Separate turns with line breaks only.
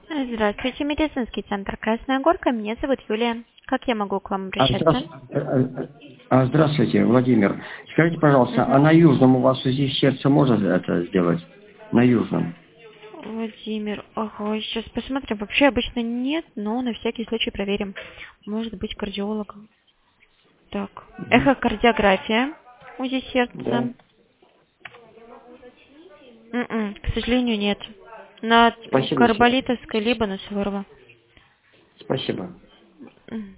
Здравствуйте, медицинский центр «Красная Горка». Меня зовут Юлия. Как я могу к вам
А,
обращаться?
Здравствуйте, Владимир. Скажите, пожалуйста, а на Южном у вас УЗИ сердца можно это сделать? На Южном?
Владимир, ага, сейчас посмотрим. Вообще обычно нет, но на всякий случай проверим. Может быть, кардиолог. Так, эхокардиография, УЗИ
Да.
сердца. К сожалению, нет. На
Спасибо.
Карболитовской либо на Суворова.
Спасибо.